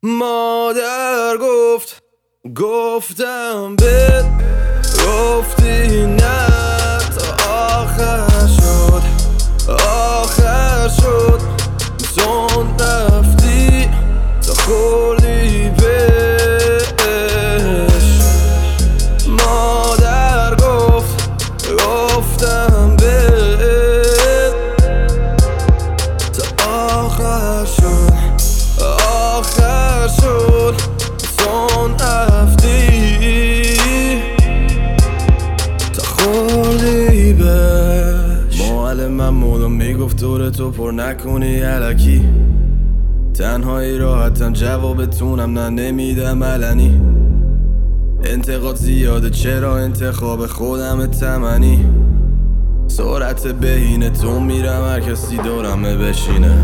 مادر گفتم بهت، گفتی نه تا آخر شد زون رفتی تا خوردی بهش. مادر گفتم بهت تا آخر شد زون رفتی تا خوردی بهش. معلمم مولو میگفت دورتو پر نکنی الکی، تنهایی راحتم جوابتونم نه نمیدم علنی. انتقاد زیاده چرا انتخاب خودم تمنی، سرعت بهینه تو میرم هر کسی دورمه بشینه.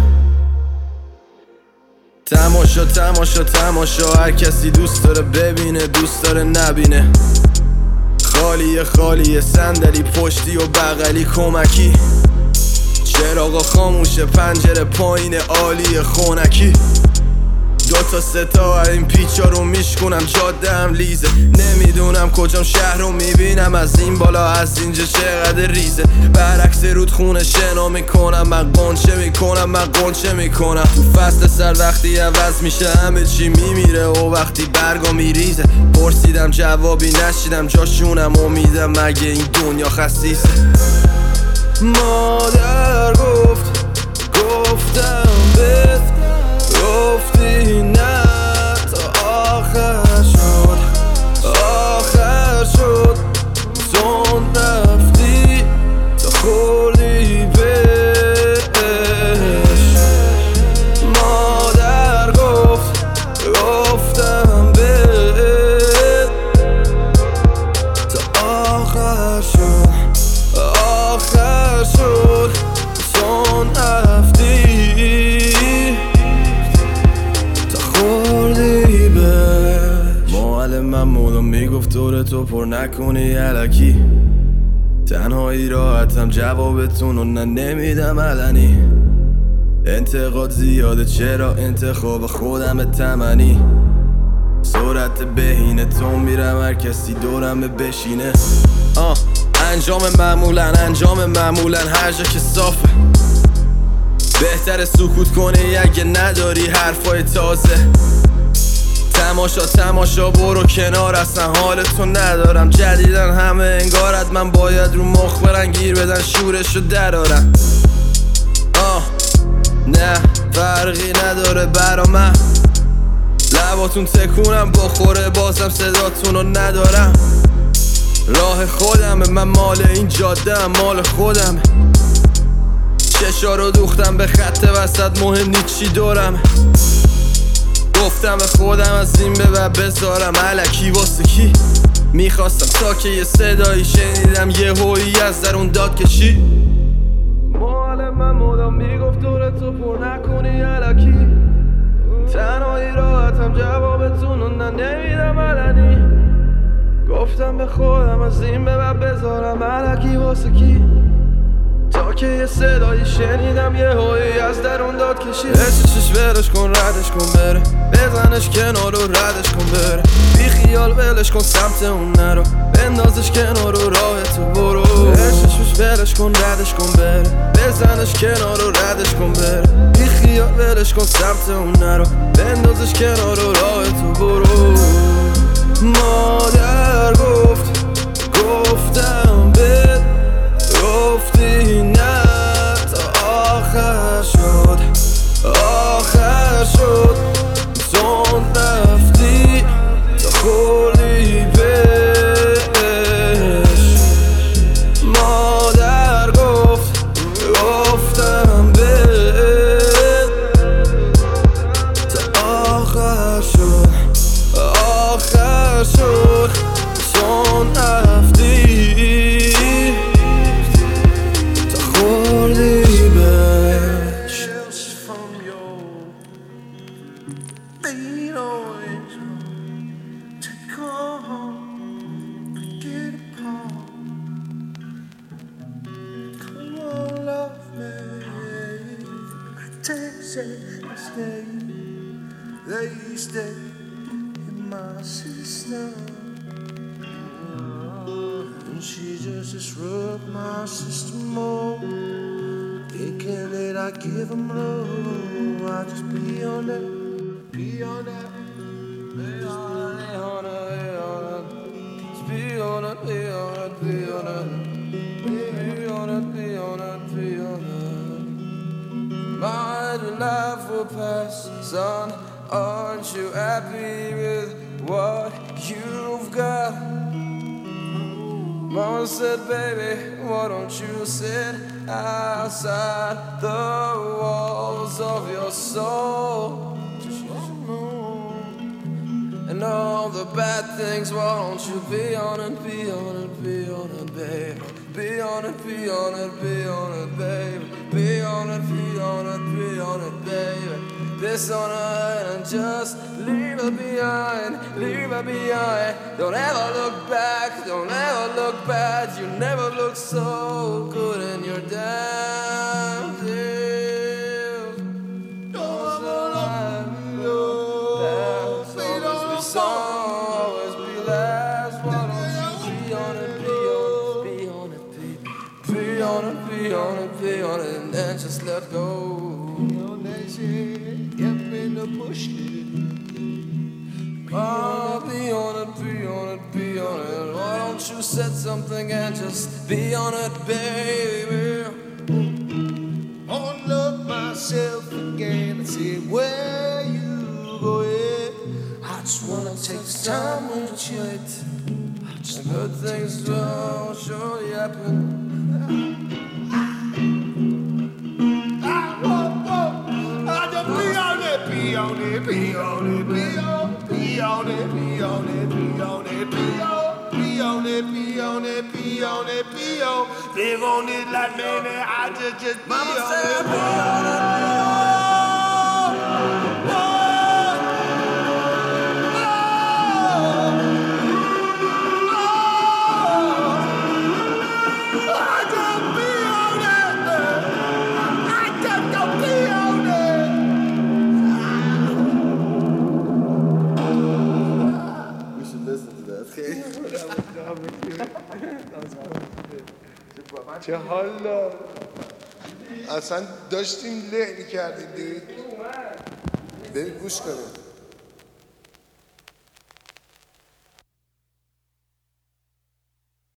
تماشا هر کسی دوست داره ببینه دوست داره نبینه. خالیه صندلی پشتی و بغلی کمکی، چراغا خاموشه پنجره پایین عالی خونکی. 2 تا 3 تا این پیچا رو میشکنم جاده هم لیزه. نمیدونم کجام شهر رو میبینم از این بالا از اینجا چقدر ریزه. برعکس رودخونه شنا میکنم من قنچه میکنم تو فصل سر وقتی عوض میشه همه چی میمیره و وقتی برگا میریزه. پرسیدم جوابی نشیدم جاشونم امیدم مگه این دنیا خسیسه. مادر گفتم بهت، گفتی نه تا آخر شد زون رفتی تا خوردی بهش. مادر گفتم بهت تا آخر شد زون رفتی تا خوردی بهش. معلمم مولو میگفت دورتو پر نکنی الکی، تنهایی راحتم جوابتونو نه نمیدم علنی. انتقاد زیاده چرا انتخاب خودم تمنی، سرعت بهینه تو میرم هر کسی دورمه بشینه. انجام معمولا هر جا که صافه، بهتره سکوت کنی اگه نداری حرفای تازه. تماشا برو کنار اصلا حالتو ندارم. جدیدن همه انگارد من باید رو مخ برن گیر بدن شورشو درارن. نه فرقی نداره برا من، لباتون تکونم بخوره بازم صداتونو ندارم. راه خودمه من مال این جاده هم مال خودمه. چشا رو دوختم به خط وسط مهم نیست چی دورم. گفتم به خودم از این به بعد بذارم الکی واسه کی. میخواستم تا که یه صدایی شنیدم یه هویی از درون داد کشی. معلمم مدام میگفت دورتو پر نکنی الکی، تنهایی راحتم جوابتونو نه نمیدم علنی. گفتم به خودم از این به بعد بذارم الکی واسه کی، تا که یه صدایی شنیدم یه هایی از درون داد کشید. چش ولش کن ردش کن بره، بزنش کنار و ردش کن بره. بی خیال ولش کن سمت اون نرو، بندازش کنار و راه تو برو. چش ولش کن ردش کن بره، بزنش کنار و ردش کن بره. بی خیال ولش کن سمت اون نرو، بندازش کنار و راه تو برو. مادر گفتم بهت، گفتی نه تا آخر شد زون رفتی تا خوردی بهش. مادر گفتم بهت تا آخر شد زون رفتی تا خوردی بهش. Take it, stay. They stay in my system, and she just disrupt my system more. Thinking that I give them love, I just be on that, be on that. Be on it, be on it, be on it, be on it, be on it, be on it, be on it. My life will pass, son. Aren't you happy with what you've got? Mama said, baby, why don't you sit outside the walls of your soul? And all the bad things, why don't you be on it, be on it, be on it, baby. Be on it, be on it, be on it, baby. Be on it, be on it, be on it, baby. This on her and just leave her behind, leave her behind. Don't ever look back, don't ever look bad. You never look so good in your damn self. Don't ever look back. Always be last. Why don't you be on it, be on it, be on it, be on it, be on it, be on it, and then just let go. Push it. Oh, be on it, be on it, be on it. Why don't you set something and just be on it, baby? Unlock myself again and see where you going. I just wanna take time with you. And good things will surely happen. Be on it, be on it, be on it, be on it, be on it, be on it, be on it, be on it, be on it, be on. Live on it like man, I just be on it, be on it. چه حالا اصلا داشتیم له می‌کردیم دیگه بریم گوش کنیم